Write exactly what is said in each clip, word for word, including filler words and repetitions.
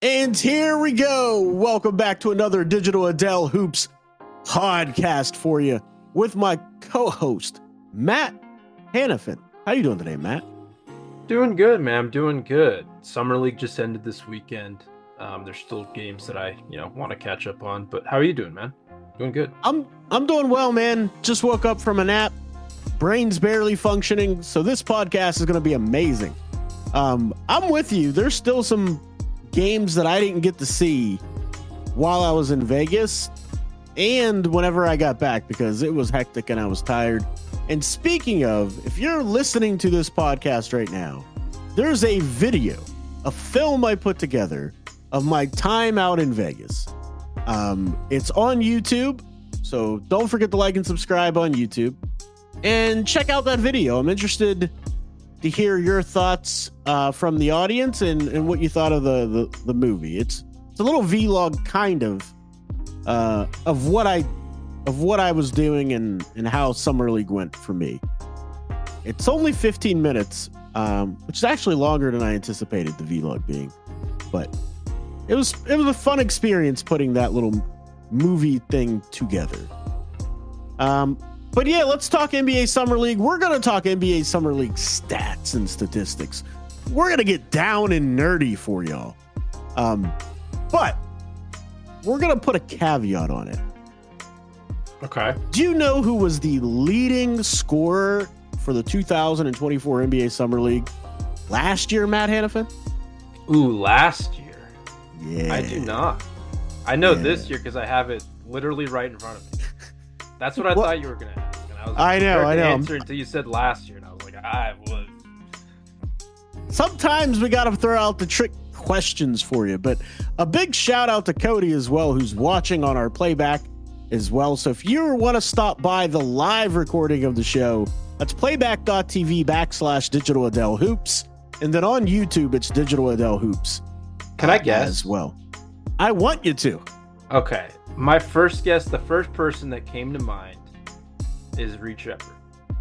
And here we go. Welcome back to another Digital Adele Hoops podcast for you with my co-host, Matt Hannafin. How you doing today, Matt? Doing good, man. I'm doing good. Summer League just ended this weekend. Um, there's still games that I, you know, want to catch up on. But how are you doing, man? Doing good. I'm I'm doing well, man. Just woke up from a nap. Brain's barely functioning, so this podcast is going to be amazing. Um, I'm with you. There's still some games that I didn't get to see while I was in Vegas and whenever I got back because it was hectic and I was tired. And speaking of, if you're listening to this podcast right now, there's a video, a film I put together of my time out in Vegas. Um, it's on YouTube, so don't forget to like and subscribe on YouTube and check out that video. I'm interested to hear your thoughts uh, from the audience and, and what you thought of the, the, the movie. It's it's a little vlog kind of uh, of what I of what I was doing and, and how Summer League went for me. It's only fifteen minutes, um, which is actually longer than I anticipated the vlog being, but it was it was a fun experience putting that little movie thing together. Um. But yeah, let's talk N B A Summer League. We're going to talk N B A Summer League stats and statistics. We're going to get down and nerdy for y'all. Um, but we're going to put a caveat on it. Okay. Do you know who was the leading scorer for the two thousand twenty-four N B A Summer League last year, Matt Hannafin? Ooh, last year? Yeah. I do not. I know yeah. this year because I have it literally right in front of me. That's what I well, thought you were going to ask. And I, was I know, I know. Answer until you said last year, and I was like, I was. Sometimes we got to throw out the trick questions for you, but a big shout out to Cody as well, who's watching on our playback as well. So if you want to stop by the live recording of the show, that's playback.tv backslash Digital Adele Hoops. And then on YouTube, it's Digital Adele Hoops. Can I guess? As well. I want you to. Okay. My first guess, the first person that came to mind is Reed Sheppard.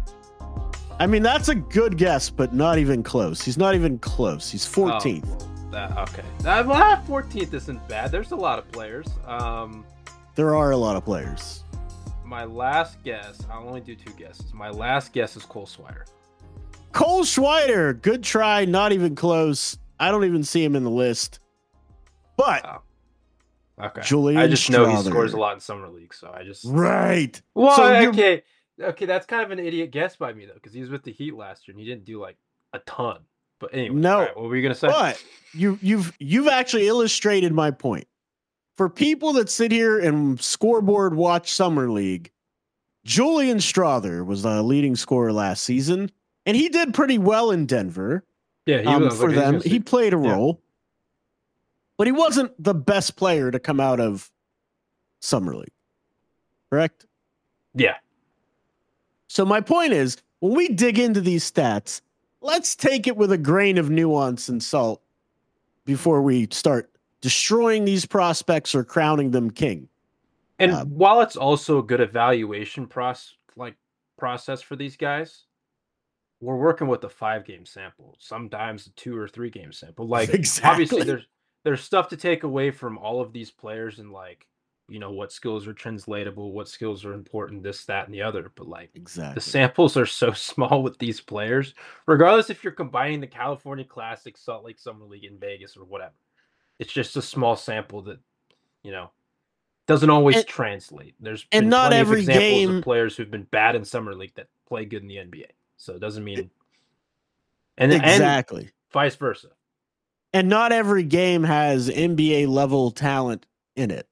I mean, that's a good guess, but not even close. He's not even close. He's fourteenth. Oh, well, that, okay. That, well, fourteenth isn't bad. There's a lot of players. Um, there are a lot of players. My last guess, I'll only do two guesses. My last guess is Cole Swider. Cole Swider, good try. Not even close. I don't even see him in the list. But... Oh. Okay. Julian I just know Strawther. he scores a lot in Summer League, so I just right. Well, so okay, okay, that's kind of an idiot guess by me though, because he was with the Heat last year and he didn't do like a ton. But anyway, no. Right, what were you gonna say? But you, you've you've actually illustrated my point. For people that sit here and scoreboard watch Summer League, Julian Strawther was the leading scorer last season, and he did pretty well in Denver. Yeah, he um, was, for like, them. He played a yeah. role. But he wasn't the best player to come out of Summer League, correct? Yeah. So my point is, when we dig into these stats, let's take it with a grain of nuance and salt before we start destroying these prospects or crowning them king. And um, while it's also a good evaluation process, like process for these guys, we're working with a five-game sample, sometimes a two or three-game sample. Like exactly. obviously, there's There's stuff to take away from all of these players and like, you know, what skills are translatable, what skills are important, this, that, and the other. But like exactly. the samples are so small with these players, regardless if you're combining the California Classic, Salt Lake Summer League in Vegas or whatever. It's just a small sample that, you know, doesn't always and, translate. There's been and not plenty every of examples game of players who've been bad in Summer League that play good in the N B A. So it doesn't mean and exactly and vice versa. And not every game has N B A level talent in it.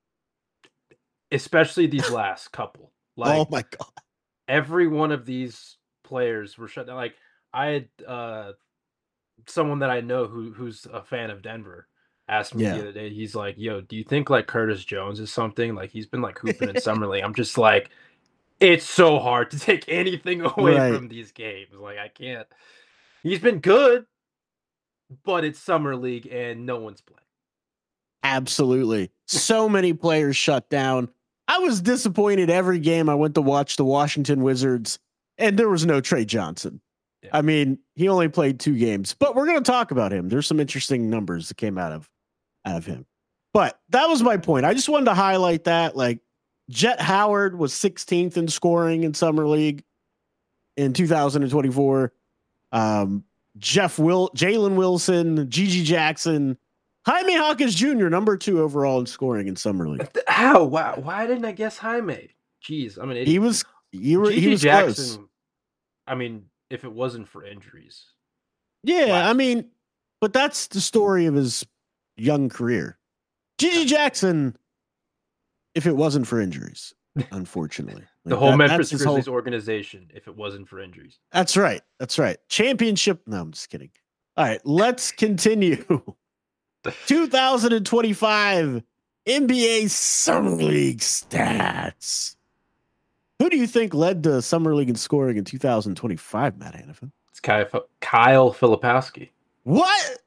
Especially these last couple. Like, oh my God. Every one of these players were shut down. Like I had uh, someone that I know who who's a fan of Denver asked me yeah. the other day, he's like, yo, do you think like Curtis Jones is something? Like he's been like hooping in Summer League. I'm just like, it's so hard to take anything away right. from these games. Like I can't. He's been good, but it's Summer League and no one's playing. Absolutely. So many players shut down. I was disappointed every game I went to watch the Washington Wizards, and there was no Trey Johnson. Yeah. I mean, he only played two games, but we're going to talk about him. There's some interesting numbers that came out of out of him. But that was my point. I just wanted to highlight that. Like, Jet Howard was sixteenth in scoring in Summer League in two thousand twenty-four. Um, Jeff Will, Jalen Wilson, Gigi Jackson, Jaime Hawkins Junior, number two overall in scoring in Summer League. How? Why? Why didn't I guess Jaime? Jeez, I mean, it, he was. You were. Gigi he was Jackson. Close. I mean, if it wasn't for injuries. Yeah, wow. I mean, but that's the story of his young career. Gigi Jackson, if it wasn't for injuries, unfortunately. Like the whole that, Memphis that's Grizzlies whole... organization, if it wasn't for injuries. That's right. That's right. Championship. No, I'm just kidding. All right, let's continue. two thousand twenty-five N B A Summer League stats. Who do you think led the Summer League in scoring in two thousand twenty-five, Matt Hannafin? It's Kyle, Kyle Filipowski. What?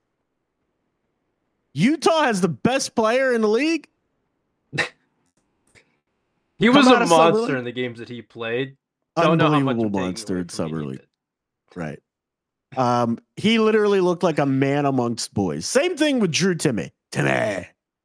Utah has the best player in the league? He was a monster in the games that he played. Don't know how much monster in Summer League. Right. Um, he literally looked like a man amongst boys. Same thing with Drew Timme. Timme.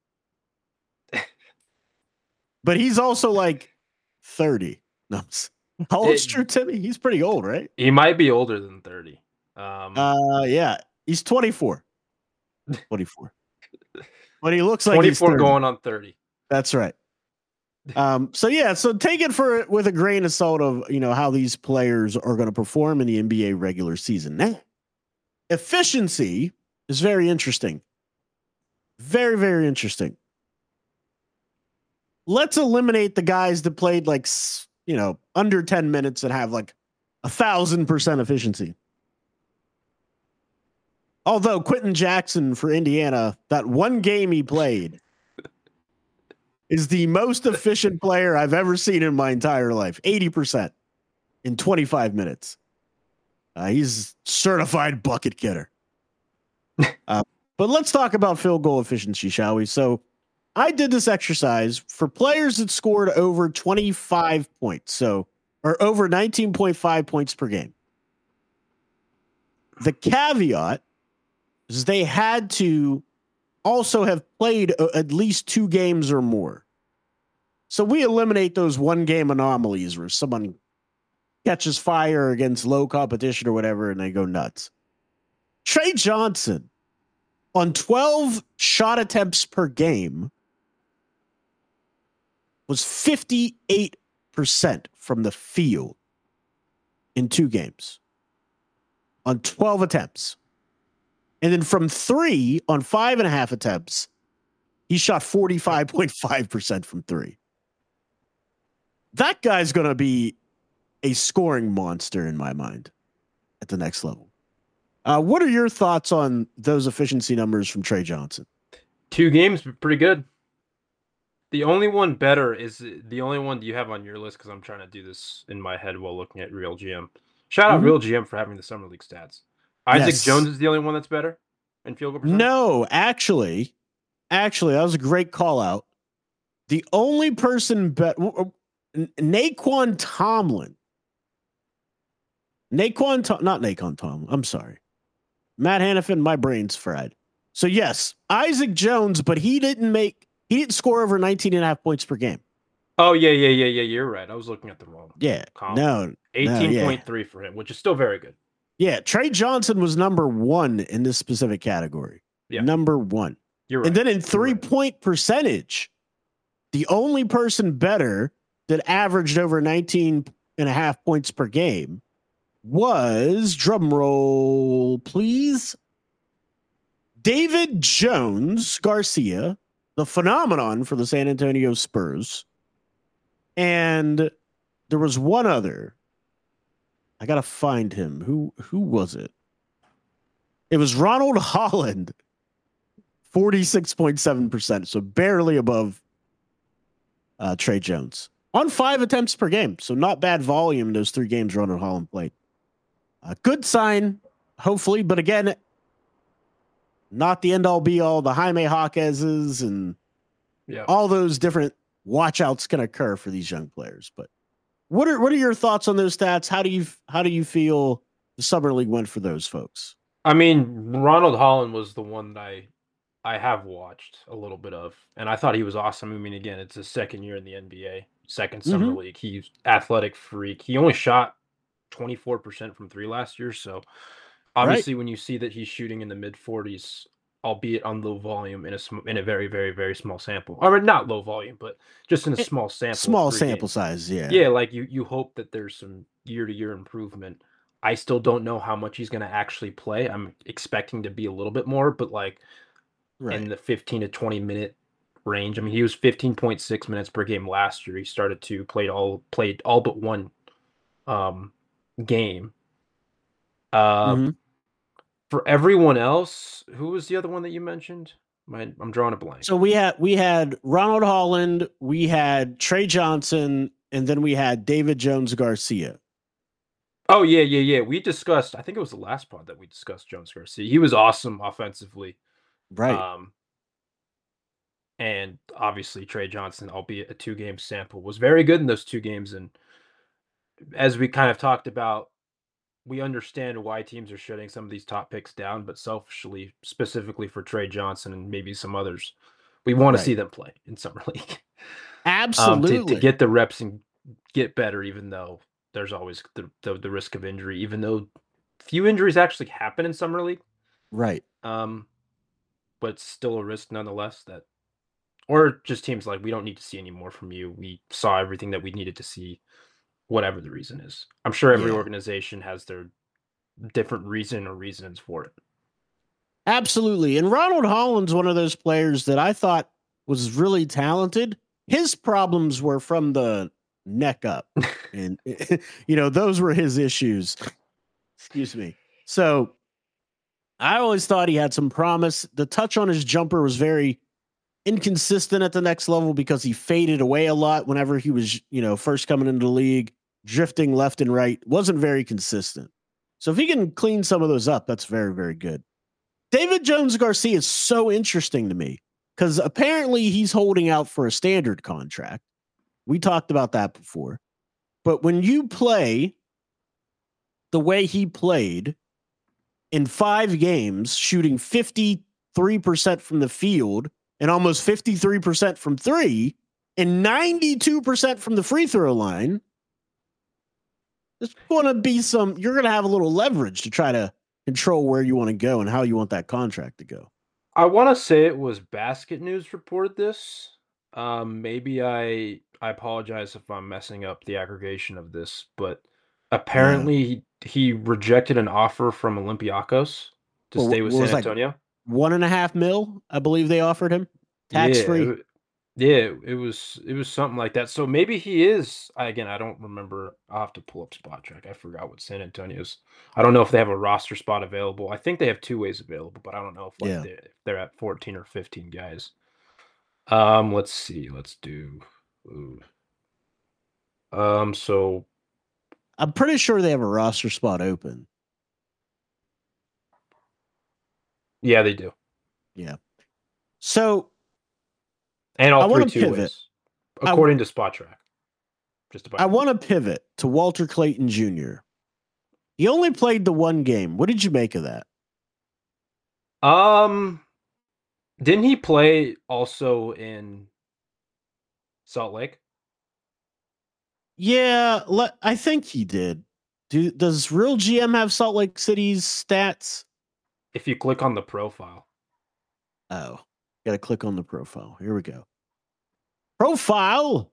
But he's also like thirty. No, how old's Drew Timme? He's pretty old, right? He might be older than thirty. Um, uh, yeah, he's twenty-four. twenty-four. But he looks like twenty-four he's going on thirty. That's right. Um, so yeah, so take it for with a grain of salt of, you know, how these players are going to perform in the N B A regular season. Now, efficiency is very interesting. Very, very interesting. Let's eliminate the guys that played like, you know, under ten minutes and have like a thousand percent efficiency. Although Quentin Jackson for Indiana, that one game he played is the most efficient player I've ever seen in my entire life. eighty percent in twenty-five minutes. Uh, he's certified bucket getter. uh, but let's talk about field goal efficiency, shall we? So I did this exercise for players that scored over twenty-five points. So, or over nineteen point five points per game. The caveat is they had to also have played at least two games or more. So we eliminate those one game anomalies where someone catches fire against low competition or whatever and they go nuts. Trey Johnson on twelve shot attempts per game was fifty-eight percent from the field in two games on twelve attempts. And then from three on five and a half attempts, he shot forty-five point five percent from three. That guy's going to be a scoring monster in my mind at the next level. Uh, what are your thoughts on those efficiency numbers from Trey Johnson? Two games, pretty good. The only one better is the only one you have on your list, because I'm trying to do this in my head while looking at Real G M. Shout out mm-hmm. Real G M for having the Summer League stats. Isaac yes. Jones is the only one that's better in field goal percentage? No, actually, actually, that was a great call out. The only person bet Naquan Tomlin. Naquan, Tom, not Naquan Tomlin. I'm sorry. Matt Hannafin, my brain's fried. So yes, Isaac Jones, but he didn't make, he didn't score over nineteen and a half points per game. Oh yeah, yeah, yeah, yeah. You're right. I was looking at the wrong. Yeah. column. No. eighteen point three no, yeah. for him, which is still very good. Yeah. Trey Johnson was number one in this specific category. Yeah. Number one. You're right. And then in three right. point percentage, the only person better that averaged over nineteen and a half points per game was, drum roll, please, David Jones Garcia, the phenomenon for the San Antonio Spurs. And there was one other. I got to find him. Who, who was it? It was Ronald Holland, forty-six point seven percent. So barely above uh, Trey Jones on five attempts per game. So not bad volume in those three games Ronald Holland played. A good sign, hopefully. But again, not the end all be all. The Jaime Jaquez's and yeah. all those different watch outs can occur for these young players. But what are what are your thoughts on those stats? How do you how do you feel the Summer League went for those folks? I mean, Ronald Holland was the one that I I have watched a little bit of, and I thought he was awesome. I mean, again, it's his second year in the N B A, second summer Hmm. league. He's athletic freak. He only shot twenty-four percent from three last year, so Right. obviously when you see that he's shooting in the mid forties, albeit on low volume in a sm- in a very very very small sample, or not low volume, but just in a It, small sample of small three sample games. size. Yeah. Yeah, like you you hope that there's some year to year improvement. I still don't know how much he's going to actually play. I'm expecting to be a little bit more, but like in Right. the fifteen to twenty minute range. I mean, he was fifteen point six minutes per game last year. He started to played all played all but one um game. Uh Hmm. for everyone else, who was the other one that you mentioned? My, I'm drawing a So blank. we had we had Ronald Holland, we had Trey Johnson, and then we had David Jones Garcia. Oh yeah, yeah, yeah. We discussed, I think it was the last pod that we discussed Jones Garcia. He was awesome offensively. Right. Um and obviously Trey Johnson, albeit a two game sample, was very good in those two games. And as we kind of talked about, we understand why teams are shutting some of these top picks down, but selfishly, specifically for Trey Johnson and maybe some others, we want to Right. see them play in summer league, um, to to Absolutely. get the reps and get better. Even though there's always the the, the risk of injury, even though few injuries actually happen in summer league, Right. um, but it's still a risk nonetheless. That or just teams like we don't need to see any more from you. We saw everything that we needed to see, whatever the reason is. I'm sure every Yeah. organization has their different reason or reasons for it. Absolutely. And Ronald Holland's one of those players that I thought was really talented. His problems were from the neck up. And, you know, those were his issues. Excuse me. So I always thought he had some promise. The touch on his jumper was very inconsistent at the next level because he faded away a lot whenever he was, you know, first coming into the league, drifting left and right, wasn't very consistent. So if he can clean some of those up, that's very, very good. David Jones Garcia is so interesting to me because apparently he's holding out for a standard contract. We talked about that before. But when you play the way he played in five games, shooting fifty-three percent from the field and almost fifty-three percent from three and ninety-two percent from the free throw line, there's going to be some, you're going to have a little leverage to try to control where you want to go and how you want that contract to go. I want to say it was Basket News reported this. Um, maybe I I apologize if I'm messing up the aggregation of this, but Yeah. apparently he, he rejected an offer from Olympiacos to Well, stay what with San was like Antonio. one and a half mil, I believe they offered him tax Yeah, free. it, yeah, it was it was something like that. So maybe he is. I, again, I don't remember. I'll have to pull up Spot Track. I forgot what San Antonio's. I don't know if they have a roster spot available. I think they have two ways available, but I don't know if like Yeah. they if they're at fourteen or fifteen guys. Um, let's see. Let's do. Ooh. Um, so I'm pretty sure they have a roster spot open. yeah, they do, Yeah. So and I all three want to two pivot. ways, I, according to Spot Track. Just I about. want to pivot to Walter Clayton Junior He only played the one game. What did you make of that? Um, didn't he play also in Salt Lake? Yeah, le- I think he did. Do, does Real G M have Salt Lake City's stats? If you click on the profile. Oh, got to click on the profile. Here we go. Profile.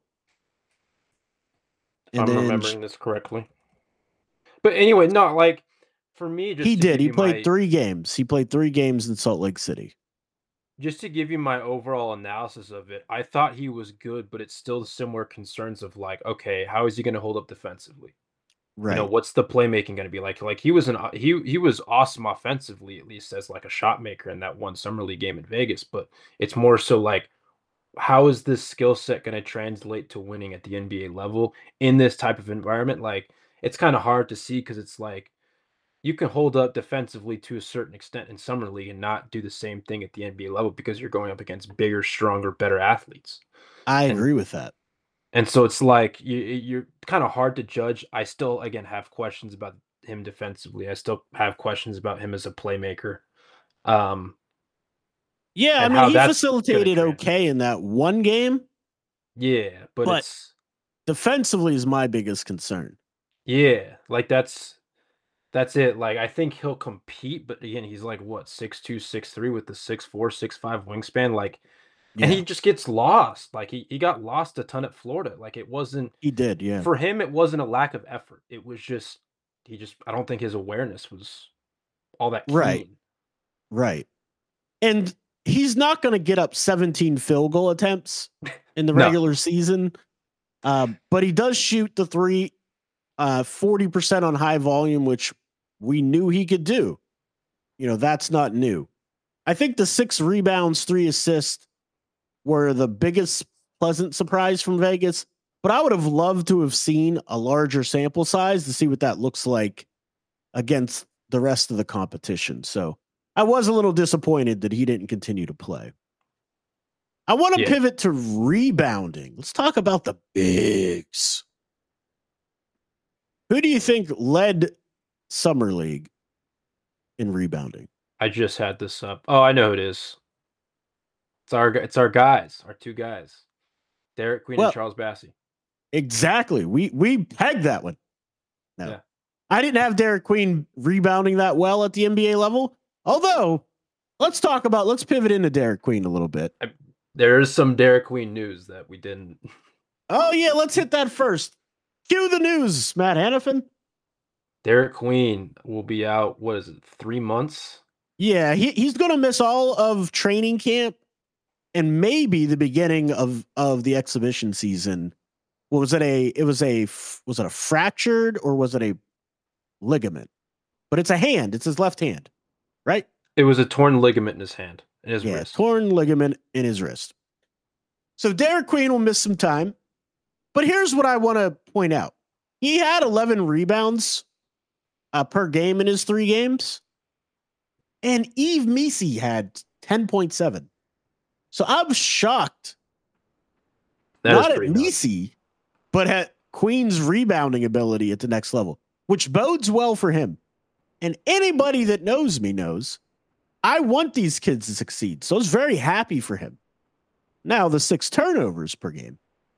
If And I'm then remembering this correctly. But anyway, no, like for me, he just to did. give He you played my three games. He played three games in Salt Lake City. just to give you my overall analysis of it, I thought he was good, but it's still similar concerns of like, okay, how is he going to hold up defensively? You know, Right. what's the playmaking going to be like? Like he was an he he was awesome offensively, at least as like a shot maker in that one summer league game in Vegas. But it's more so like, how is this skill set going to translate to winning at the N B A level in this type of environment? Like it's kind of hard to see because it's like you can hold up defensively to a certain extent in summer league and not do the same thing at the N B A level because you're going up against bigger, stronger, better athletes. I And agree with that. and so it's like you you're kind of hard to judge. I still again have questions about him defensively. I still have questions about him as a playmaker. Um Yeah, I and mean, how he that's going to facilitated okay translate. in that one game, Yeah, but but it's defensively is my biggest concern. yeah, like that's that's it. Like I think he'll compete, but again, he's like what six two, six three with the six four, six five wingspan. Like, and he Yeah, just gets lost. Like he he got lost a ton at Florida. Like it wasn't he did. Yeah. for him. It wasn't a lack of effort. It was just he just. I don't think his awareness was all that Right. keen. Right. And he's not going to get up seventeen field goal attempts in the No, regular season, uh, but he does shoot the three uh, forty percent on high volume, which we knew he could do. You know, that's not new. I think the six rebounds, three assists were the biggest pleasant surprise from Vegas, but I would have loved to have seen a larger sample size to see what that looks like against the rest of the competition. So I was a little disappointed that he didn't continue to play. I want to yeah, pivot to rebounding. Let's talk about the bigs. Who do you think led Summer League in rebounding? I just had this up. Oh, I know who it is. It's our it's our guys, our two guys, Derek Queen and Well, Charles Bassey. exactly. We we pegged that one. No. Yeah. I didn't have Derek Queen rebounding that well at the N B A level. Although, let's talk about let's pivot into Derek Queen a little bit. I, there is some Derek Queen news that we didn't. Oh yeah, let's hit that first. Cue the news, Matt Hannafin. Derek Queen will be out. What is it? Three months. Yeah, he, he's going to miss all of training camp and maybe the beginning of of the exhibition season. What was it a it was a was it a fractured or was it a ligament? But it's a hand. It's his left hand, right? It was a torn ligament in his hand, in his Yeah, wrist. torn ligament in his wrist. So Derek Queen will miss some time. But here's what I want to point out. He had eleven rebounds uh, per game in his three games. And Yves Missi had ten point seven. So I'm shocked. That Not is at pretty nuts. Missi, but at Queen's rebounding ability at the next level, which bodes well for him. And anybody that knows me knows I want these kids to succeed. So I was very happy for him. Now, the six turnovers per game.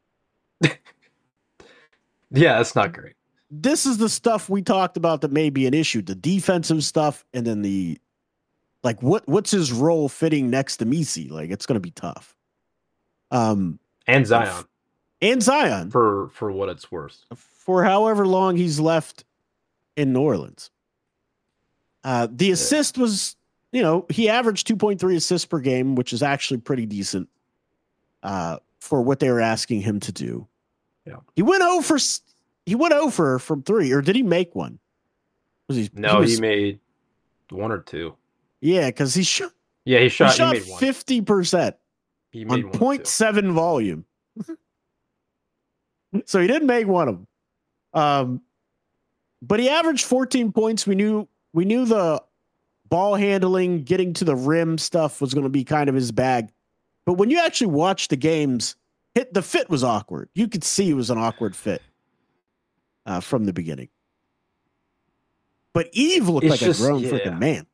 Yeah, that's not great. This is the stuff we talked about that may be an issue. The defensive stuff and then the like what what's his role fitting next to Missi? Like it's gonna be tough. Um And Zion. And Zion for for what it's worth. For however long he's left in New Orleans. Uh the assist was, you know, he averaged two point three assists per game, which is actually pretty decent uh for what they were asking him to do. Yeah. He went over he went over from three, or did he make one? Was he No, he, was, he made one or two. Yeah, because he shot Yeah, he shot, he shot he made one. fifty percent he made on zero point seven volume. So he didn't make one of them. Um, but he averaged fourteen points. We knew we knew the ball handling, getting to the rim stuff was going to be kind of his bag. But when you actually watch the games, hit the fit was awkward. You could see it was an awkward fit uh, from the beginning. But Yves looked it's like just, a grown yeah. freaking man.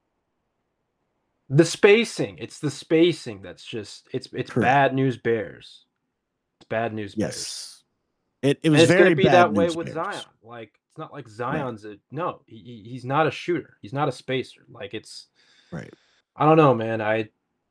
The spacing, it's the spacing that's just it's it's Correct. Bad news bears. It's bad news yes. bears. It it was and it's very gonna be bad that way news with bears. Zion. Like it's not like Zion's right. a no. He, he's not a shooter. He's not a spacer. Like it's right. I don't know, man. I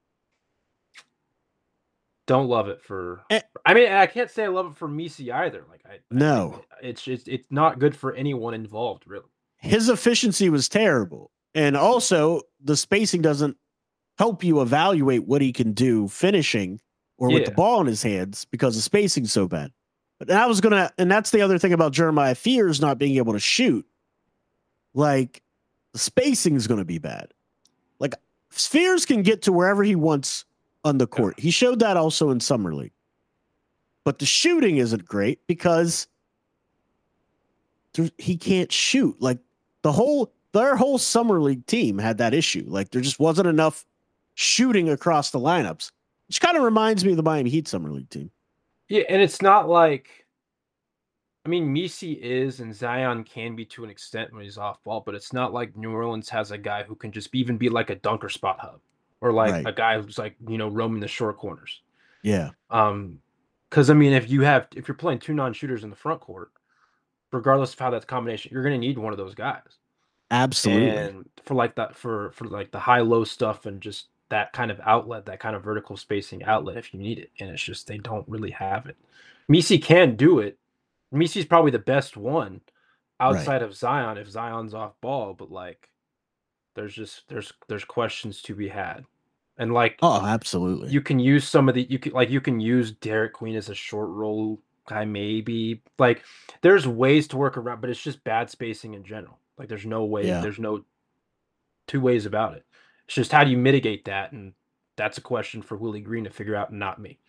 don't love it for. Eh. I mean, I can't say I love it for Missi either. Like I no, I it's just it's not good for anyone involved, really. His efficiency was terrible, and also the spacing doesn't help you evaluate what he can do finishing or yeah. with the ball in his hands because the spacing's so bad. But I was gonna, and that's the other thing about Jeremiah Fears not being able to shoot. Like the spacing is going to be bad. Like Fears can get to wherever he wants on the court. Yeah. He showed that also in Summer League. But the shooting isn't great because there, he can't shoot. Like the whole, their whole Summer League team had that issue. Like there just wasn't enough shooting across the lineups, which kind of reminds me of the Miami Heat Summer League team. Yeah, and it's not like, I mean, Missi is and Zion can be to an extent when he's off ball, but it's not like New Orleans has a guy who can just even be like a dunker spot hub. or like Right. a guy who's like, you know, roaming the short corners. Yeah. Um, because I mean, if you have if you're playing two non-shooters in the front court, regardless of how that's combination, you're going to need one of those guys. Absolutely. And for like that, for for like the high low stuff and just that kind of outlet, that kind of vertical spacing outlet, if you need it, and it's just they don't really have it. Messi can do it. Messi's probably the best one Right. outside of Zion if Zion's off ball, but like there's just there's there's questions to be had. And like Oh, absolutely. you can use some of the you can like you can use Derek Queen as a short roll guy, maybe. Like there's ways to work around, but it's just bad spacing in general. Like there's no way, Yeah. there's no two ways about it. It's just how do you mitigate that? And that's a question for Willie Green to figure out, not me.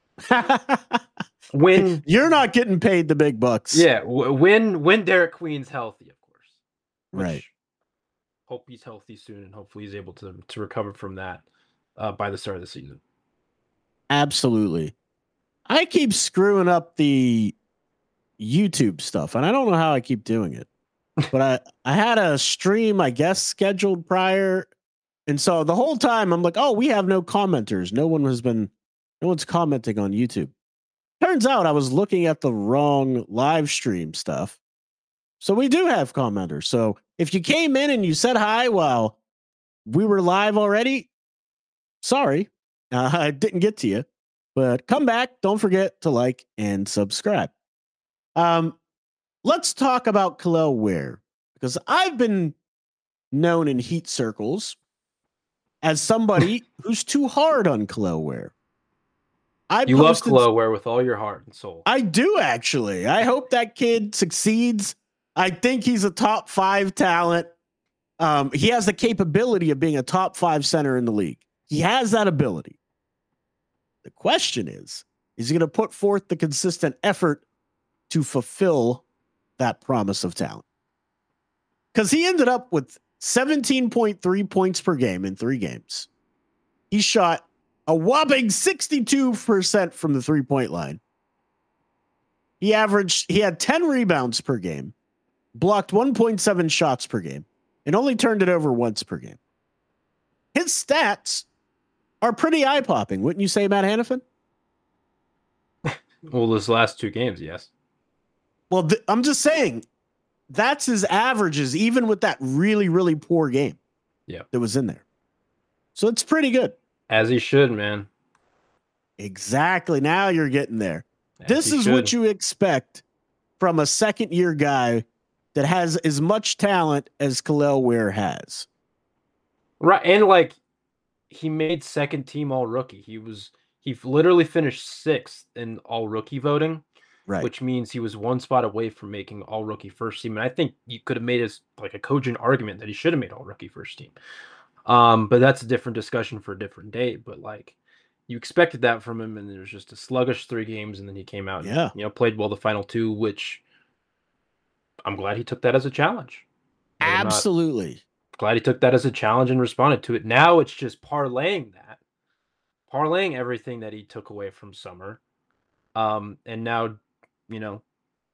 When You're not getting paid the big bucks. yeah, w- when when Derek Queen's healthy, of course. Which, Right. hope he's healthy soon, and hopefully he's able to to recover from that uh, by the start of the season. Absolutely. I keep screwing up the YouTube stuff, and I don't know how I keep doing it. But I, I had a stream, I guess, scheduled prior. And so the whole time I'm like, oh, we have no commenters. No one has been, no one's commenting on YouTube. Turns out I was looking at the wrong live stream stuff. So we do have commenters. So if you came in and you said hi while we were live already, sorry, uh, I didn't get to you. But come back. Don't forget to like and subscribe. Um, let's talk about Kel'el Ware, because I've been known in Heat circles as somebody who's too hard on Kel'el Ware. I You love posted, Kel'el Ware with all your heart and soul. I do, actually. I hope that kid succeeds. I think he's a top five talent. Um, he has the capability of being a top five center in the league. He has that ability. The question is, is he going to put forth the consistent effort to fulfill that promise of talent? Because he ended up with seventeen point three points per game in three games. He shot a whopping sixty-two percent from the three-point line. He averaged, he had ten rebounds per game, blocked one point seven shots per game, and only turned it over once per game. His stats are pretty eye-popping, wouldn't you say, Matt Hannafin? Well, those last two games, yes. Well, th- I'm just saying, that's his averages, even with that really, really poor game Yeah. that was in there. So it's pretty good. As he should, man. Exactly. Now you're getting there. As This he is should. what you expect from a second-year guy that has as much talent as Kel'el Ware has. Right, and like he made second team all rookie. He was he literally finished sixth in all rookie voting, Right. which means he was one spot away from making all rookie first team. And I think you could have made as like a cogent argument that he should have made all rookie first team. Um, but that's a different discussion for a different day. But like you expected that from him, and there was just a sluggish three games, and then he came out and Yeah. you know played well the final two, which I'm glad he took that as a challenge. Like, I'm not- Absolutely. glad he took that as a challenge and responded to it. Now it's just parlaying that, parlaying everything that he took away from summer, um, and now, you know,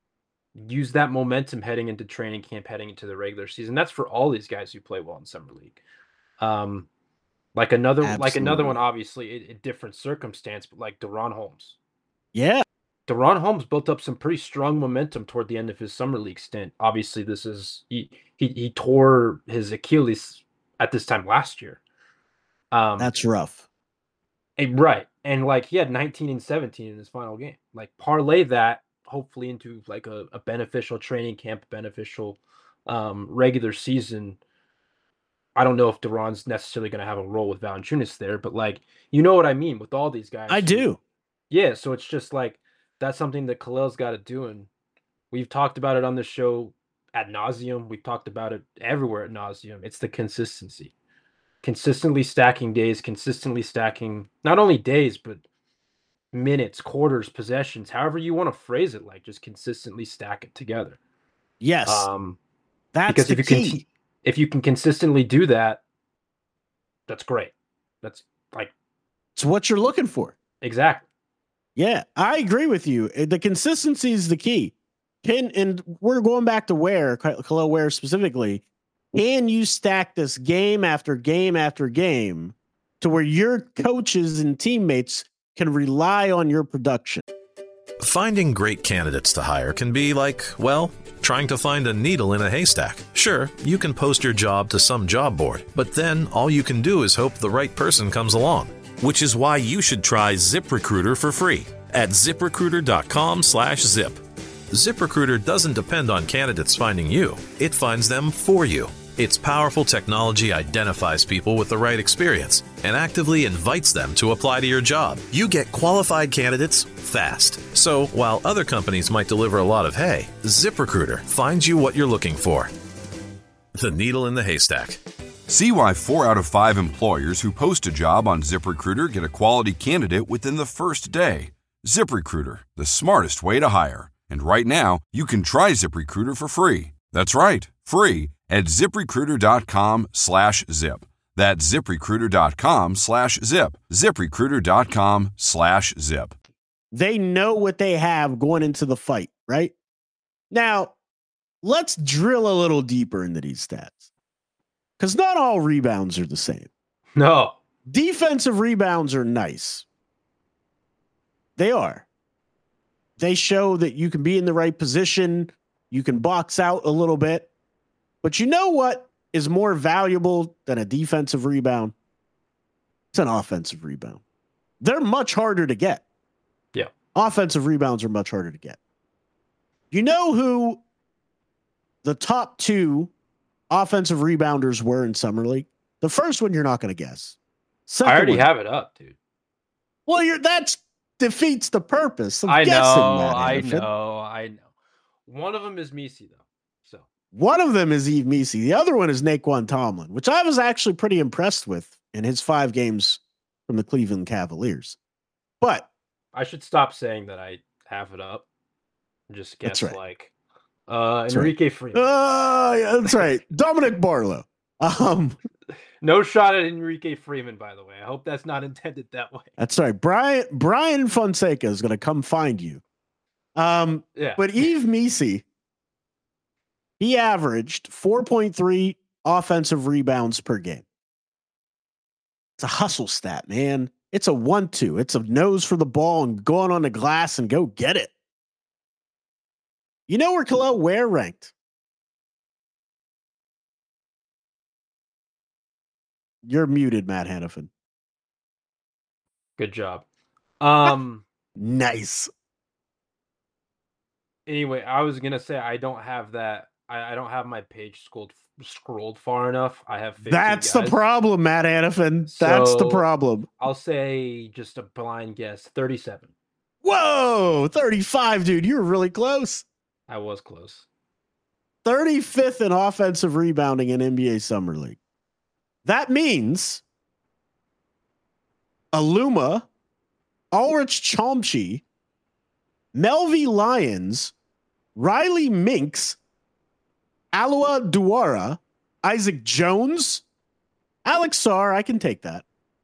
use that momentum heading into training camp, heading into the regular season. That's for all these guys who play well in summer league. Um, like another, like another one, Absolutely. obviously a, a different circumstance, but like De'Ron Holmes. Yeah. De'Ron Holmes built up some pretty strong momentum toward the end of his summer league stint. Obviously, this is he he, he tore his Achilles at this time last year. Um, That's rough. and, right, and like he had nineteen and seventeen in his final game. Like parlay that hopefully into like a, a beneficial training camp, beneficial um, regular season. I don't know if De'Ron's necessarily going to have a role with Valanciunas there, but like you know what I mean with all these guys. I who- do. Yeah, so it's just like that's something that Kel'el's got to do, and we've talked about it on the show ad nauseum. We've talked about it everywhere ad nauseum. It's the consistency, consistently stacking days, consistently stacking not only days but minutes, quarters, possessions, however you want to phrase it. Like just consistently stack it together. Yes. Um, that's because the if you key. can, if you can consistently do that, that's great. That's like It's what you're looking for. exactly. Yeah, I agree with you. Uh, The consistency is the key. Can and we're going back to Ware, Kel'el Ware specifically. Can you stack this game after game after game to where your coaches and teammates can rely on your production. Finding great candidates to hire can be like, well, trying to find a needle in a haystack. Sure, you can post your job to some job board, but then all you can do is hope the right person comes along. Which is why you should try ZipRecruiter for free at ZipRecruiter.com slash zip. ZipRecruiter doesn't depend on candidates finding you. It finds them for you. Its powerful technology identifies people with the right experience and actively invites them to apply to your job. You get qualified candidates fast. So while other companies might deliver a lot of hay, ZipRecruiter finds you what you're looking for. The needle in the haystack. See why four out of five employers who post a job on ZipRecruiter get a quality candidate within the first day. ZipRecruiter, the smartest way to hire. And right now, you can try ZipRecruiter for free. That's right, free at ZipRecruiter.com slash zip. That's ZipRecruiter.com slash zip. ZipRecruiter.com slash zip. They know what they have going into the fight, right? Now, let's drill a little deeper into these stats. Because not all rebounds are the same. No. Defensive rebounds are nice. They are. They show that you can be in the right position. You can box out a little bit. But you know what is more valuable than a defensive rebound? It's an offensive rebound. They're much harder to get. Yeah. Offensive rebounds are much harder to get. You know who the top two offensive rebounders were in Summer League? The first one you're not going to guess. Second I already one, have it up, dude. Well, you're that's defeats the purpose of I guessing know, that. I Hannafin. know, I know. One of them is Misi, though. So One of them is Eve Misi. The other one is Naquan Tomlin, which I was actually pretty impressed with in his five games from the Cleveland Cavaliers. But I should stop saying that I have it up. And just guess That's right. like uh, That's Enrique right. Freeman. Uh, yeah, that's right. Dominic Barlow. Um, No shot at Enrique Freeman, by the way. I hope that's not intended that way. that's right. Brian Brian Fonseca is going to come find you. Um, Yeah. but Eve Misi, he averaged four point three offensive rebounds per game. It's a hustle stat, man. It's a one two. It's a nose for the ball and going on the glass and go get it. You know where Kel'el Ware ranked? You're muted, Matt Hannafin. Good job. Um. Nice. Anyway, I was gonna say I don't have that. I, I don't have my page scrolled scrolled far enough. I have fifteen That's the guys. problem, Matt Hannafin. That's the So- problem. I'll say just a blind guess, thirty-seven. Whoa, thirty-five, dude. You were really close. I was close. thirty-fifth in offensive rebounding in N B A Summer League. That means Aluma, Ulrich Chomsky, Melvi Lyons, Riley Minks, Alua Duara, Isaac Jones, Alex Sarr. I can take that.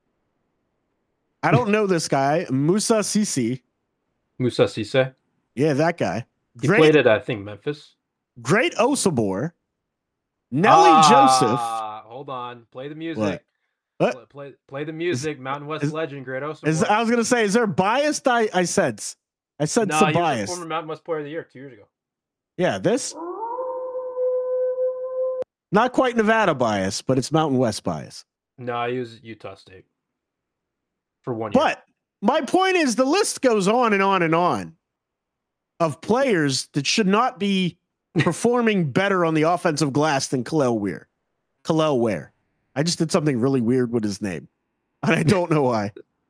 I don't know this guy. Musa Sisi. Musa Cisse. Yeah, that guy. He Great, played at I think Memphis. great Osabor. Nelly Joseph. Ah, hold on. Play the music. What? What? Play, play play the music. Mountain West is- legend, Great Osa. Is, I was going to say, is there bias? I, I sense. I sense no, some he was a bias. former Mountain West Player of the Year two years ago. Yeah, this. Not quite Nevada bias, but it's Mountain West bias. No, he was at Utah State for one year. But my point is the list goes on and on and on of players that should not be performing better on the offensive glass than Kel'el Ware. Kel'el Ware. I just did something really weird with his name, and I don't know why.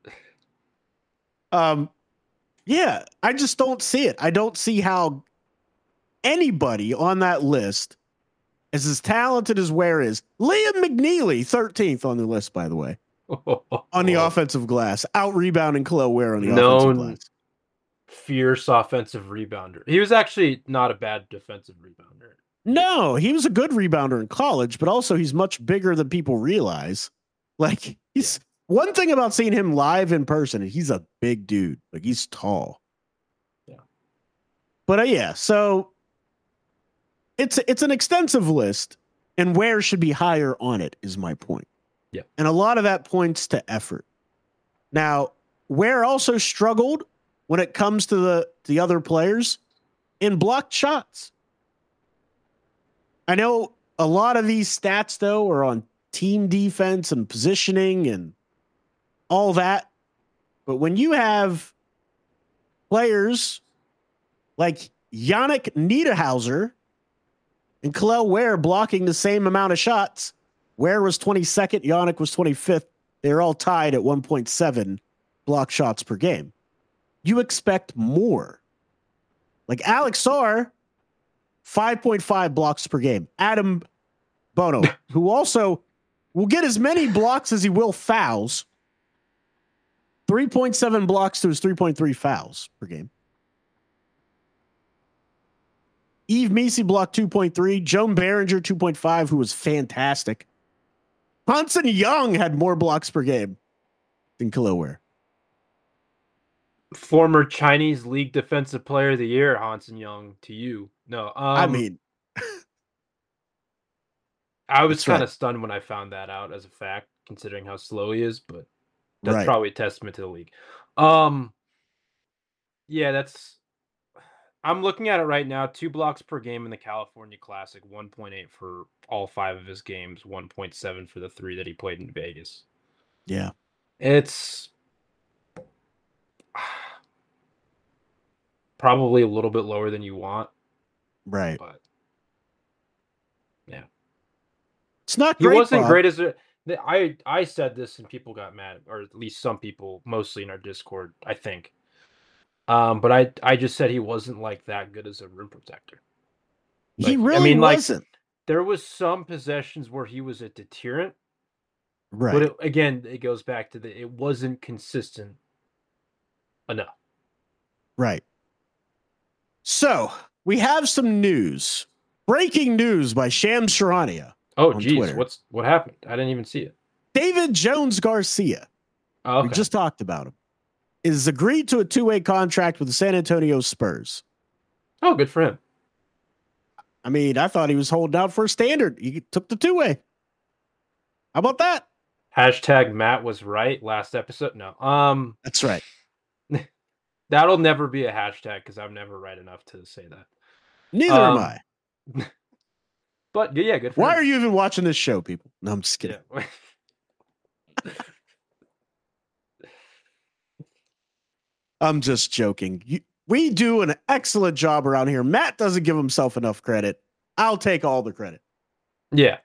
Um, yeah, I just don't see it. I don't see how anybody on that list is as talented as Ware is. Liam McNeely, thirteenth on the list, by the way, on the offensive glass, out rebounding Kel'el Ware on the Known offensive glass. fierce offensive rebounder. He was actually not a bad defensive rebounder. No, he was a good rebounder in college, but also he's much bigger than people realize. Like, he's one thing about seeing him live in person, he's a big dude. Like, he's tall. Yeah. But uh, yeah, so it's it's an extensive list, and Ware should be higher on it, is my point. Yeah. And a lot of that points to effort. Now, Ware also struggled when it comes to the, the other players in blocked shots. I know a lot of these stats, though, are on team defense and positioning and all that. But when you have players like Yannick Niederhauser and Kel'el Ware blocking the same amount of shots, Ware was twenty-second, Yannick was twenty-fifth. They're all tied at one point seven block shots per game. You expect more. Like Alex Sarr, five point five blocks per game. Adam Bono, who also will get as many blocks as he will fouls, three point seven blocks to his three point three fouls per game. Yves Missi blocked two point three. Joan Behringer, two point five, who was fantastic. Hansen Young had more blocks per game than Kel'el Ware. Former Chinese League Defensive Player of the Year, Hansen Young, to you. No, um, I mean, I was that's kind right. of stunned when I found that out as a fact, considering how slow he is, but that's Right. probably a testament to the league. Um, yeah, that's. I'm looking at it right now. Two blocks per game in the California Classic, one point eight for all five of his games, one point seven for the three that he played in Vegas. Yeah. It's probably a little bit lower than you want, Right. but yeah. It's not He great. wasn't Bob. great as a. the- I I said this and people got mad, or at least some people, mostly in our Discord, I think. Um, but I I just said he wasn't like that good as a rim protector. He Like, I really mean, like, wasn't. There was some possessions where he was a deterrent, Right. but it, again, it goes back to the it wasn't consistent enough. Right. So we have some news. Breaking news by Shams Charania. Oh, On geez, Twitter. what's what happened? I didn't even see it. David Jones Garcia, Oh, okay. we just talked about him, is agreed to a two-way contract with the San Antonio Spurs. Oh, good for him. I mean, I thought he was holding out for a standard. He took the two-way. How about that? Hashtag Matt was right last episode. No, um, That's right. that'll never be a hashtag because I'm never right enough to say that. Neither Um, am I. But yeah, good for Why him. are you even watching this show, people? No, I'm just kidding. Yeah. I'm just joking. You, we do an excellent job around here. Matt doesn't give himself enough credit. I'll take all the credit. yeah.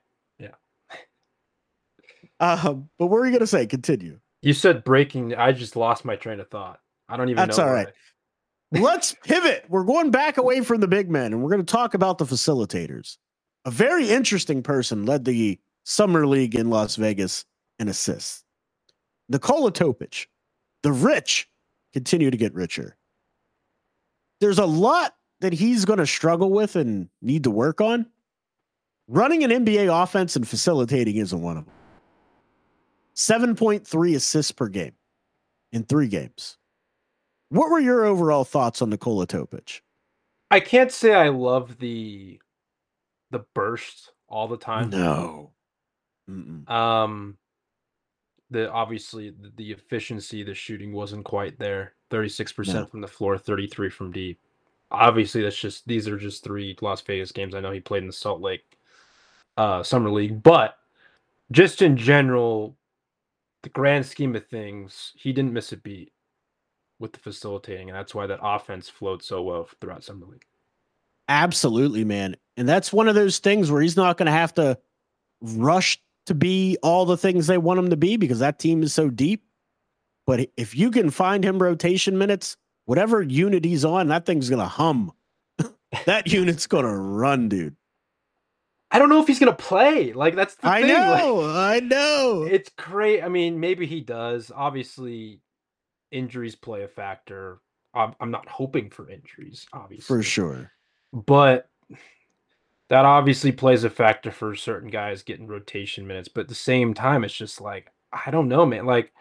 Um, but what were you going to say? Continue. You said breaking. I just lost my train of thought. I don't even That's know. all why. right. Let's pivot. We're going back away from the big men, and we're going to talk about the facilitators. A very interesting person led the Summer League in Las Vegas in assists. Nikola Topic. The rich continue to get richer. There's a lot that he's going to struggle with and need to work on. Running an N B A offense and facilitating isn't one of them. seven point three assists per game in three games. What were your overall thoughts on Nikola Topic? I can't say I love the the burst all the time. No. Mm-mm. Um, the obviously the, the efficiency, the shooting wasn't quite there. thirty-six percent No. from the floor, thirty-three from deep. Obviously, that's just these are just three Las Vegas games. I know he played in the Salt Lake uh, Summer League, but just in general, the grand scheme of things, he didn't miss a beat with the facilitating, and that's why that offense flowed so well throughout Summer League. Absolutely, man. And that's one of those things where he's not going to have to rush to be all the things they want him to be because that team is so deep. But if you can find him rotation minutes, whatever unit he's on, that thing's going to hum. That unit's going to run, dude. I don't know if he's gonna play. Like that's the I thing. know. Like, I know. it's great. I mean, maybe he does. Obviously, injuries play a factor. I'm, I'm not hoping for injuries, obviously, For sure. but that obviously plays a factor for certain guys getting rotation minutes. But at the same time, it's just like I don't know, man. Like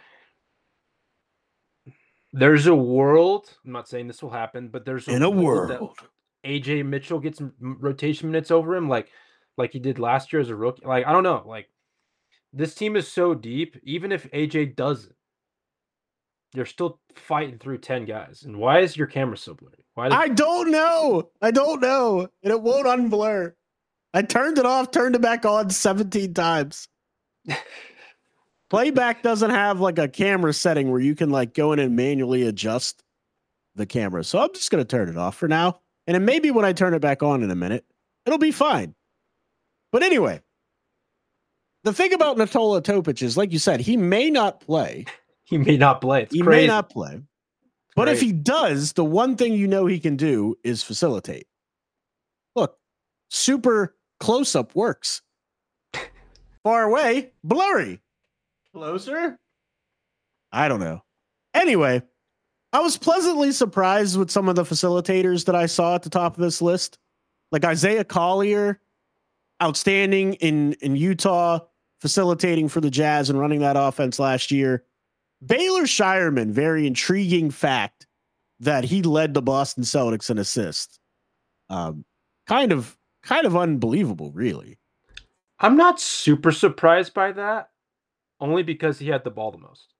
there's a world. I'm not saying this will happen, but there's a In a world that world. A J Mitchell gets m- rotation minutes over him, like like he did last year as a rookie. Like I don't know, like this team is so deep. Even if A J doesn't, you're still fighting through ten guys. And why is your camera so blurry? Why? Did... I don't know. I don't know. And it won't unblur. I turned it off, turned it back on seventeen times. Playback doesn't have like a camera setting where you can like go in and manually adjust the camera. So I'm just going to turn it off for now. And then maybe when I turn it back on in a minute, it'll be fine. But anyway, the thing about Nikola Topic is, like you said, he may not play. He may not play. It's he crazy. may not play. But Crazy. if he does, the one thing you know he can do is facilitate. Look, super close-up works. Far away, blurry. Closer? I don't know. Anyway, I was pleasantly surprised with some of the facilitators that I saw at the top of this list. Like Isaiah Collier, outstanding in, in Utah, facilitating for the Jazz and running that offense last year. Baylor Shireman, very intriguing fact that he led the Boston Celtics in assists. Um, kind of, kind of unbelievable, really. I'm not super surprised by that, only because he had the ball the most.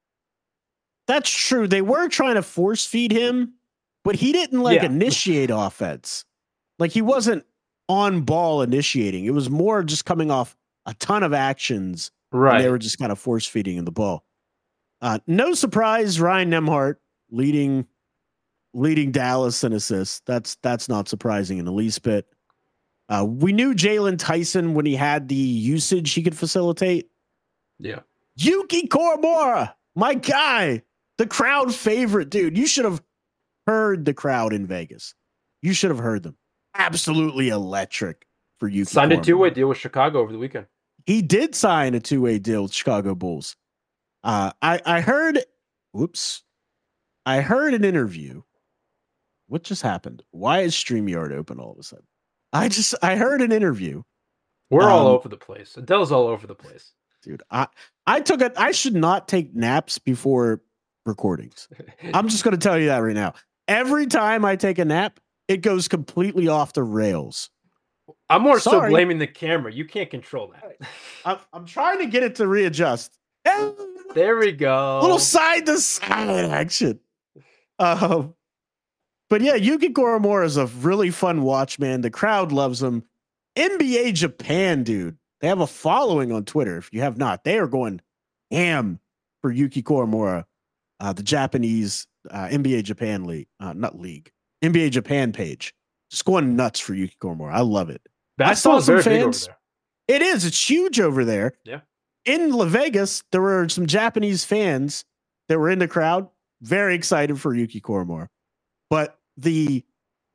That's true. They were trying to force feed him, but he didn't like Yeah. initiate offense. Like he wasn't on ball initiating. It was more just coming off a ton of actions. Right. And they were just kind of force feeding him the ball. Uh, no surprise, Ryan Nembhard leading leading Dallas in assists. That's that's not surprising in the least bit. Uh, we knew Jalen Tyson, when he had the usage, he could facilitate. Yeah. Yuki Koromora, my guy, the crowd favorite, dude. You should have heard the crowd in Vegas. You should have heard them. Absolutely electric for Yuki Signed a Koromora. two-way deal with Chicago over the weekend. He did sign a two-way deal with Chicago Bulls. Uh, I, I heard, whoops, I heard an interview. What just happened? Why is StreamYard open all of a sudden? I just, I heard an interview. We're all Um, over the place. Adele's all over the place. Dude, I, I took it. I should not take naps before recordings. I'm just going to tell you that right now. Every time I take a nap, it goes completely off the rails. I'm more so Sorry. blaming the camera. You can't control that. I'm, I'm trying to get it to readjust. There we go. Little side to side action. Um, but yeah, Yuki Koromora is a really fun watch, man. The crowd loves him. N B A Japan, dude. They have a following on Twitter. If you have not, they are going ham for Yuki Koromora, uh, the Japanese uh, N B A Japan league, uh, not league, N B A Japan page. Just going nuts for Yuki Koromora. I love it. Basketball I is saw very some big over fans. there. It is. It's huge over there. Yeah. In La Vegas, there were some Japanese fans that were in the crowd, very excited for Yuki Koromora. But the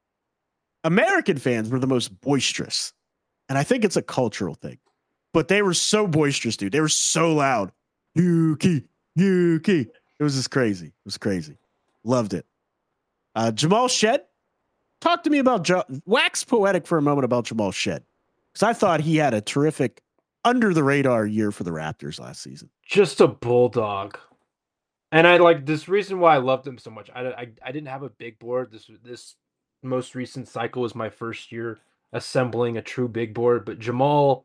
American fans were the most boisterous. And I think it's a cultural thing. But they were so boisterous, dude. They were so loud. Yuki, Yuki. It was just crazy. It was crazy. Loved it. Uh, Jamal Shed. Talk to me about, jo- wax poetic for a moment about Jamal Shed. Because I thought he had a terrific under the radar year for the Raptors last season. Just a bulldog. And I like this reason why I loved him so much. I, I, I didn't have a big board. This this most recent cycle was my first year assembling a true big board. But Jamal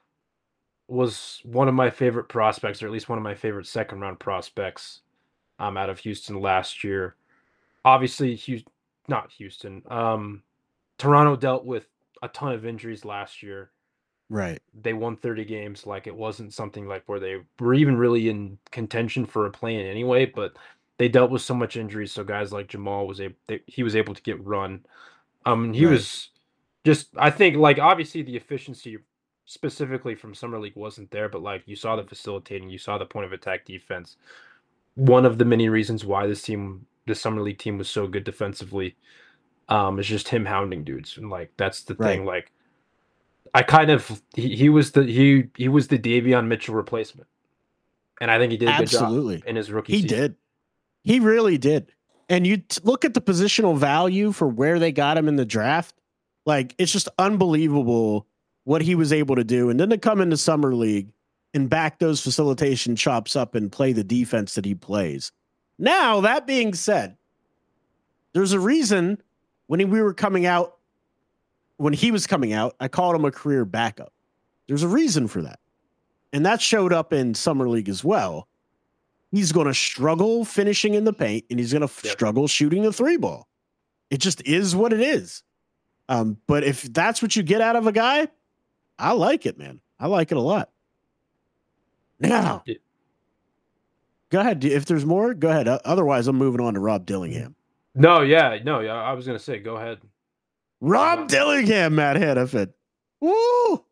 was one of my favorite prospects, or at least one of my favorite second round prospects um, out of Houston last year. Obviously, Houston, not Houston. Um, Toronto dealt with a ton of injuries last year. Right. They won thirty games. Like, it wasn't something like where they were even really in contention for a play-in anyway, but they dealt with so much injuries. So guys like Jamal was able, they, he was able to get run. Um, he Right. was just, I think, like, obviously the efficiency specifically from Summer League wasn't there, but like you saw the facilitating, you saw the point of attack defense. One of the many reasons why this team, the Summer League team, was so good defensively, um, is just him hounding dudes, and like that's the Right. thing. Like, I kind of he, he was the he he was the Davion Mitchell replacement, and I think he did a good Absolutely. job in his rookie He season. did. He really did. And you t- look at the positional value for where they got him in the draft. Like, it's just unbelievable what he was able to do. And then to come into Summer League and back those facilitation chops up and play the defense that he plays. Now, that being said, there's a reason when he, we were coming out, when he was coming out, I called him a career backup. There's a reason for that. and that showed up in Summer League as well. He's going to struggle finishing in the paint, and he's going to Yep. struggle shooting the three ball. It just is what it is. Um, but if that's what you get out of a guy, I like it, man. I like it a lot. Now, Yeah. go ahead. If there's more, go ahead. Otherwise, I'm moving on to Rob Dillingham. No, yeah, no, yeah. I was gonna say, go ahead. Rob Dillingham, Matt Hennepin. Woo!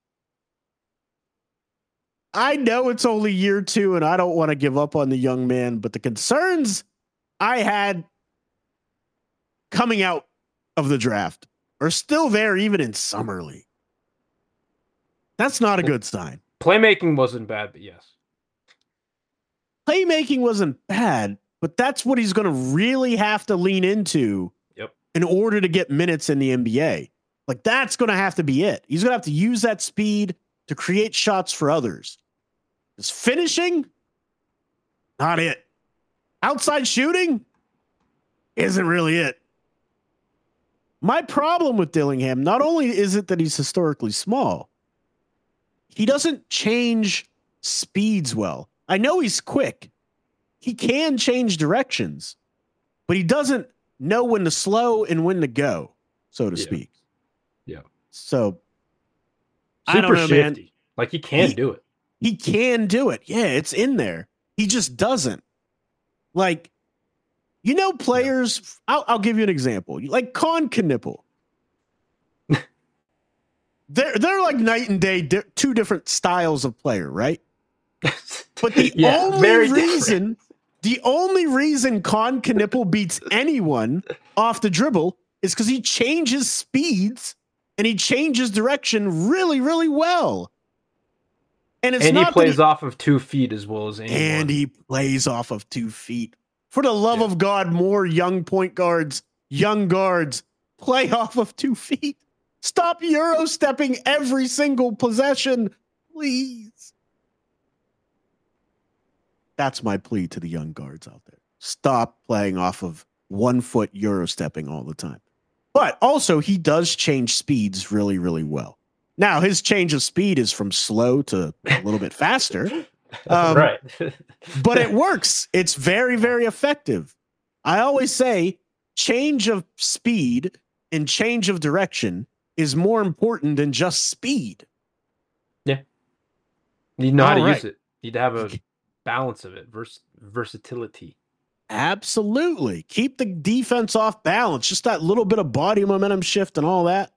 I know it's only year two, and I don't want to give up on the young man, but the concerns I had coming out of the draft are still there, even in Summer League. That's not a good sign. Playmaking wasn't bad, but yes. Playmaking wasn't bad, but that's what he's going to really have to lean into Yep. in order to get minutes in the N B A. Like, that's going to have to be it. He's going to have to use that speed to create shots for others. Just finishing, not it. Outside shooting isn't really it. My problem with Dillingham, not only is it that he's historically small, he doesn't change speeds well. I know he's quick. He can change directions, but he doesn't know when to slow and when to go, so to Yeah. speak. Yeah. So I Super don't know, man. shifty. Like he can He- do it. He can do it. Yeah, it's in there. He just doesn't. Like, you know, players, I'll, I'll give you an example. Like Con Knipple. they're, they're like night and day, di- two different styles of player, right? But the Yeah, only very different. reason, the only reason Con Knipple beats anyone off the dribble is because he changes speeds and he changes direction really, really well. And it's and he not that plays he- off of two feet as well as anyone. and he plays off of two feet. For the love Yeah. of God, more young point guards, young guards play off of two feet. Stop Euro stepping every single possession, please. That's my plea to the young guards out there. Stop playing off of one foot Euro stepping all the time. But also, he does change speeds really, really well. Now, his change of speed is from slow to a little bit faster. Um, right. but it works. It's very, very effective. I always say change of speed and change of direction is more important than just speed. You know how to All use right. it. You need to have a balance of it. Vers- versatility. Absolutely. Keep the defense off balance. Just that little bit of body momentum shift and all that.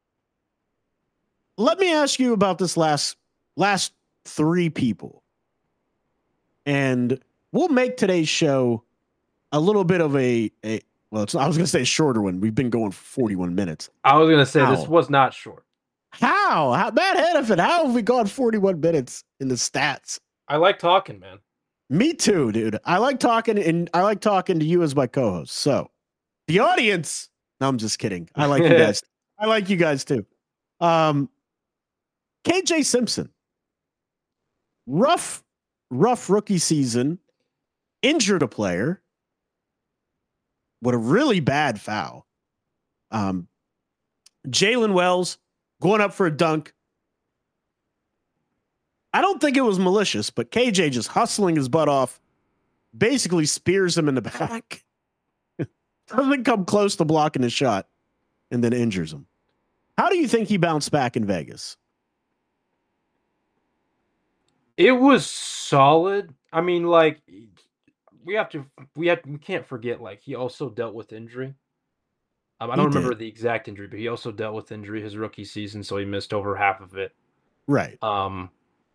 Let me ask you about this last last three people. And we'll make today's show a little bit of a, a well, it's, I was going to say a shorter one. We've been going for forty-one minutes. I was gonna say How? this was not short. How? How Matt Hennepin, how have we gone forty-one minutes in the stats? I like talking, man. Me too, dude. I like talking and I like talking to you as my co-host. So the audience, no, I'm just kidding. I like you guys. I like you guys too. Um, K J Simpson, rough, rough rookie season, injured a player with a really bad foul. Um, Jalen Wells going up for a dunk. I don't think it was malicious, but K J just hustling his butt off, basically spears him in the back. Doesn't come close to blocking his shot and then injures him. How do you think he bounced back in Vegas? It was solid. I mean, like we have to, we have, we can't forget. Like he also dealt with injury. Um, I He don't remember did. the exact injury, but he also dealt with injury his rookie season, so he missed over half of it. Right. Um,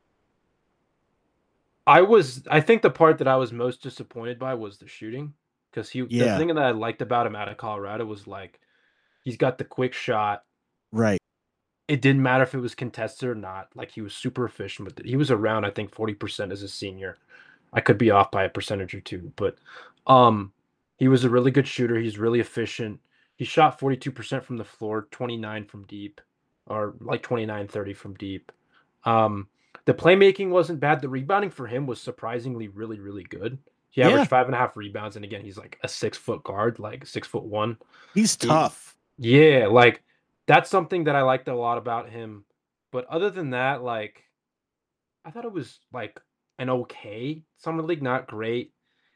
I was, I think the part that I was most disappointed by was the shooting, because he, Yeah. the thing that I liked about him out of Colorado was like, he's got the quick shot. Right. It didn't matter if it was contested or not. Like he was super efficient with it. He was around, I think, forty percent as a senior. I could be off by a percentage or two, but um, he was a really good shooter. He's really efficient. He shot forty-two percent from the floor, twenty-nine from deep, or like twenty-nine, thirty from deep. Um, the playmaking wasn't bad. The rebounding for him was surprisingly really, really good. He averaged Yeah. five and a half rebounds. And again, he's like a six foot guard, like six foot one. He's He- tough. Yeah, like that's something that I liked a lot about him. But other than that, like I thought it was like an okay summer league, not great.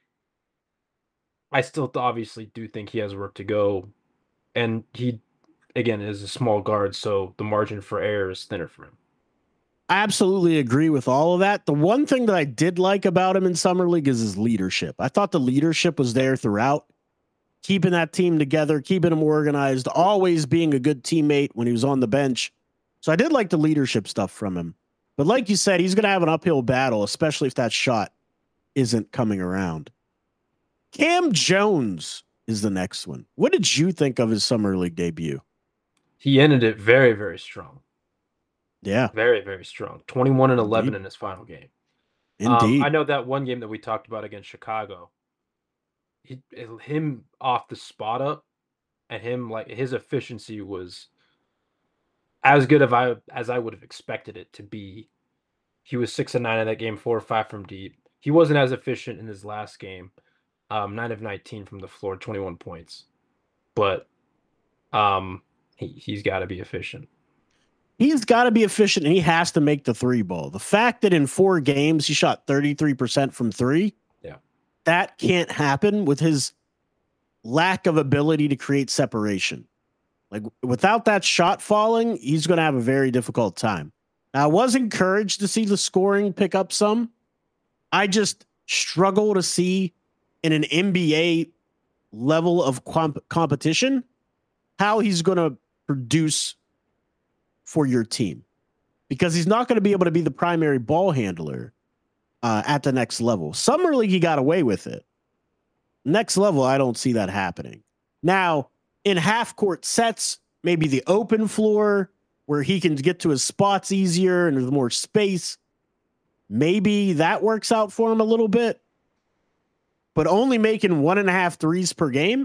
I still obviously do think he has work to go, and he, again, is a small guard, so the margin for error is thinner for him. I absolutely agree with all of that. The one thing that I did like about him in summer league is his leadership. I thought the leadership was there throughout, keeping that team together, keeping them organized, always being a good teammate when he was on the bench. So I did like the leadership stuff from him. But like you said, he's going to have an uphill battle, especially if that shot isn't coming around. Cam Jones is the next one. What did you think of his summer league debut? He ended it very, very strong. Yeah. Very, very strong. twenty-one and eleven Indeed. In his final game. Indeed. Um, I know that one game that we talked about against Chicago, he, him off the spot up and him, like, his efficiency was as good as I, as I would have expected it to be. He was six and nine in that game, four or five from deep. He wasn't as efficient in his last game. Um, nine of nineteen from the floor, twenty-one points. But um, he, he's got to be efficient. He's got to be efficient, and he has to make the three ball. The fact that in four games he shot thirty-three percent from three, yeah, that can't happen with his lack of ability to create separation. Like, without that shot falling, he's going to have a very difficult time. Now, I was encouraged to see the scoring pick up some. I just struggle to see in an N B A level of comp- competition how he's going to produce for your team, because he's not going to be able to be the primary ball handler uh, at the next level. Summer league, he got away with it. Next level, I don't see that happening. Now, in half court sets, maybe the open floor where he can get to his spots easier and there's more space, maybe that works out for him a little bit. But only making one and a half threes per game,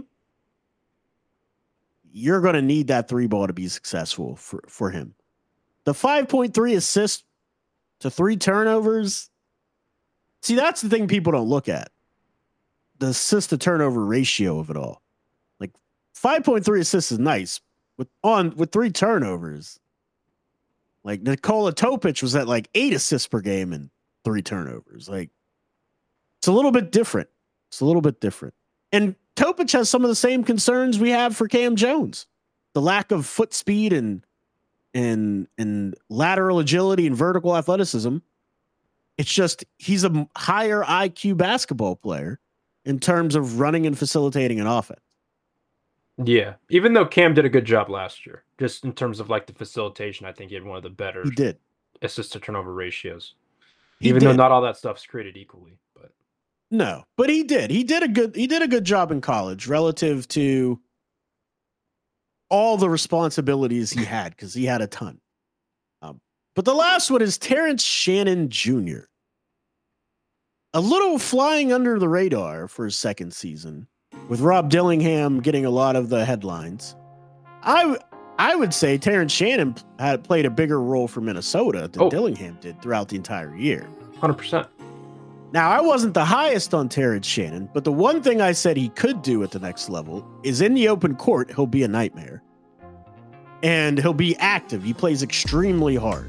you're going to need that three ball to be successful for, for him. The five point three assists to three turnovers. See, that's the thing people don't look at. The assist to turnover ratio of it all. Like, five point three assists is nice with on with three turnovers. Like, Nikola Topic was at like eight assists per game and three turnovers. Like, it's a little bit different. It's a little bit different. And Topic has some of the same concerns we have for Cam Jones. The lack of foot speed and and and lateral agility and vertical athleticism. It's just he's a higher I Q basketball player in terms of running and facilitating an offense. Yeah, even though Cam did a good job last year, just in terms of like the facilitation, I think he had one of the better he did. assist to turnover ratios. He even did. though not all that stuff's created equally, but no, but he did. He did a good. He did a good job in college relative to all the responsibilities he had, because he had a ton. Um, but the last one is Terrence Shannon Junior A little flying under the radar for his second season, with Rob Dillingham getting a lot of the headlines. I I would say Terrence Shannon had played a bigger role for Minnesota than oh. Dillingham did throughout the entire year. one hundred percent. Now, I wasn't the highest on Terrence Shannon, but the one thing I said he could do at the next level is in the open court, he'll be a nightmare. And he'll be active. He plays extremely hard.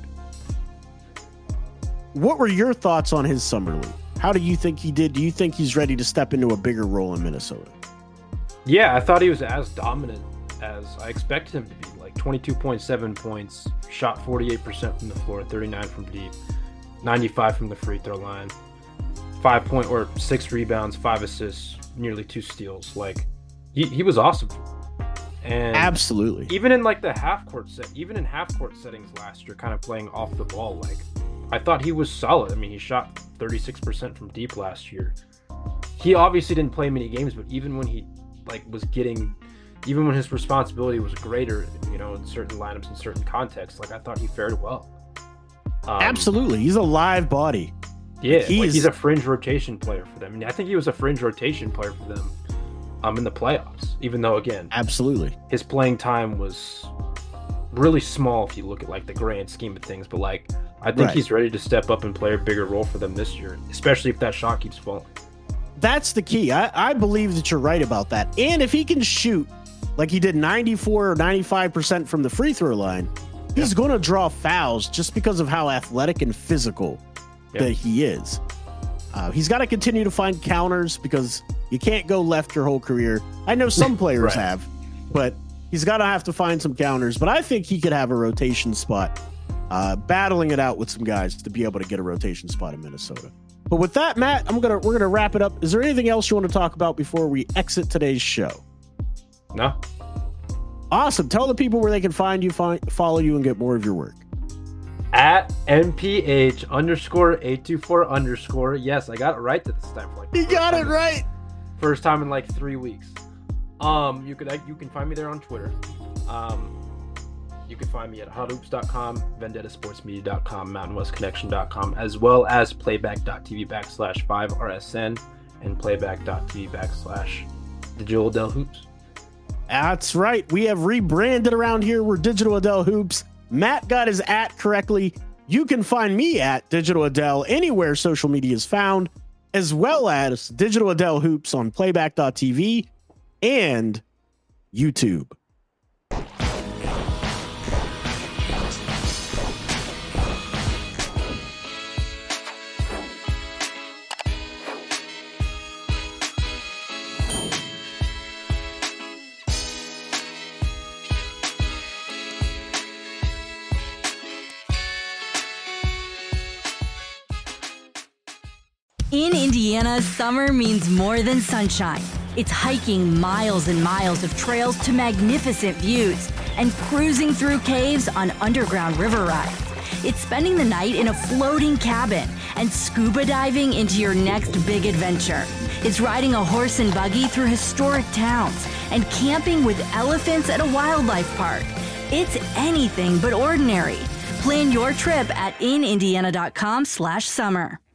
What were your thoughts on his summer league? How do you think he did? Do you think he's ready to step into a bigger role in Minnesota? Yeah, I thought he was as dominant as I expected him to be. Like twenty-two point seven points, shot forty-eight percent from the floor, thirty-nine from deep, ninety-five from the free throw line, five point or six rebounds, five assists, nearly two steals. Like he, he was awesome. And absolutely. Even in like the half court set, even in half court settings last year, kind of playing off the ball, like I thought he was solid. I mean, he shot thirty-six percent from deep last year. He obviously didn't play many games, but even when he like was getting, even when his responsibility was greater, you know, in certain lineups, in certain contexts, like I thought he fared well. Um, absolutely. He's a live body. Yeah. He's, like he's a fringe rotation player for them. I mean, I think he was a fringe rotation player for them um, in the playoffs, even though, again, absolutely, his playing time was really small if you look at like the grand scheme of things. But like, I think right. he's ready to step up and play a bigger role for them this year, especially if that shot keeps falling. That's the key. I, I believe that you're right about that. And if he can shoot like he did ninety-four or ninety-five percent from the free throw line, he's yeah. going to draw fouls just because of how athletic and physical Yeah. that he is. Uh, he's got to continue to find counters because you can't go left your whole career. I know some players Right. have, but he's got to have to find some counters. But I think he could have a rotation spot, uh, battling it out with some guys to be able to get a rotation spot in Minnesota. But with that, Matt, I'm gonna we're gonna wrap it up. Is there anything else you want to talk about before we exit today's show? No. Awesome. Tell the people where they can find you, find, follow you, and get more of your work. At M P H underscore eight two four underscore. Yes, I got it right this time. For like You got it right. First time in like three weeks. Um, you could you can find me there on Twitter. Um, you can find me at hot hoops dot com, vendetta sports media dot com, mountain west connection dot com, as well as playback.tv backslash 5RSN and playback.tv backslash Digital Adele Hoops. That's right. We have rebranded around here. We're Digital Adele Hoops. Matt got his at correctly. You can find me at Digital Adele anywhere social media is found, as well as Digital Adele Hoops on playback dot t v and YouTube. In Indiana, summer means more than sunshine. It's hiking miles and miles of trails to magnificent views and cruising through caves on underground river rides. It's spending the night in a floating cabin and scuba diving into your next big adventure. It's riding a horse and buggy through historic towns and camping with elephants at a wildlife park. It's anything but ordinary. Plan your trip at in indiana dot com slash summer.